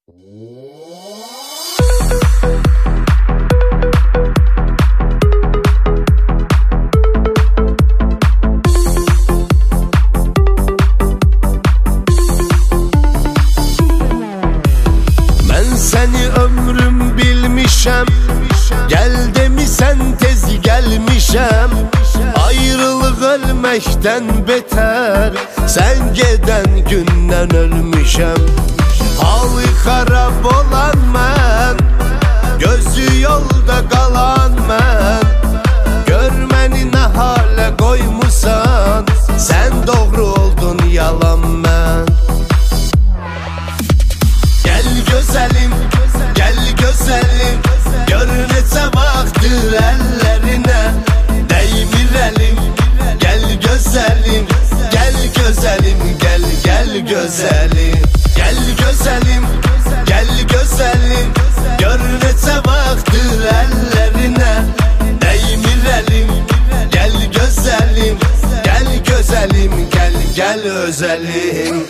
Ben seni ömrüm bilmişem, gel demisen tez gelmişem. Ayrılık ölmekten beter, sen geden günden ölmüşem. Halı xarab olan mən, gözü yolda qalan mən. Görməni nə halə qoymusan, sen doğru oldun yalan mən. Gel gözelim, gel gözelim, gör neçə vaxtdır əllərinə dəymir əlim. Gel gözelim, gel gözelim, gel gel gözelim. Gel gözelim, gel gözelim, gör neçə vaxtdır əllərinə dəymir əlim. Gel gözelim, gel gözelim, gel gel özelim.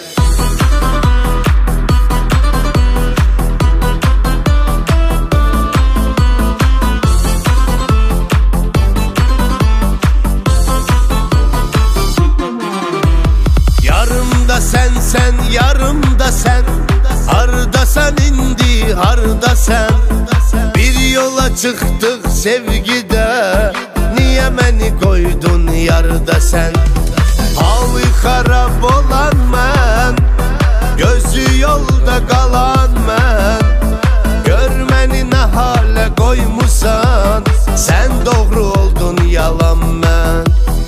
Sen yarımda sen, hardasan indi hardasan. Bir yola çıktık sevgide, niye beni koydun yarda sen? Halı xarab olan mən, gözü yolda qalan mən. Görməni nə halə qoymusan, sen doğru oldun yalan mən.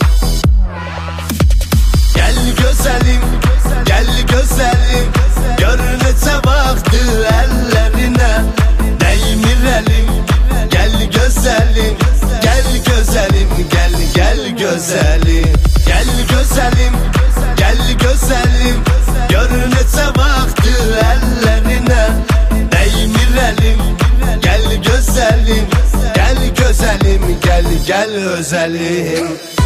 Gel gözelim, gel gözelim, gör neçə vaxtdır əllərinə dəymir əlim. Gel gözelim, gel gözelim, gel gel gözelim. Gel gözelim, gel gözelim, gör neçə vaxtdır əllərinə dəymir əlim. Gel gözelim, gel gözelim, gel gel özelim.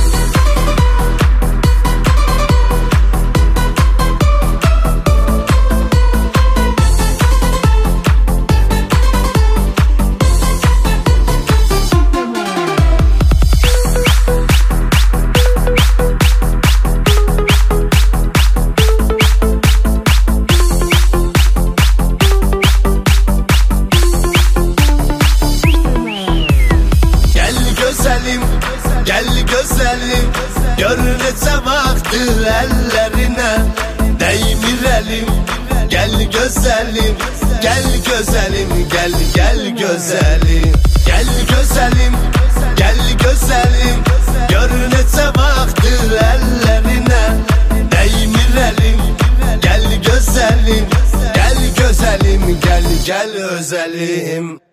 Gel gözelim, gör neçə vaxtdır əllərinə dəymir əlim. Gel gözelim, gel gözelim, gel gel gözelim. Gel gözelim, gel gözelim, gör neçə vaxtdır əllərinə dəymir əlim. Gel gözelim, gel gözelim, gel gel özelim.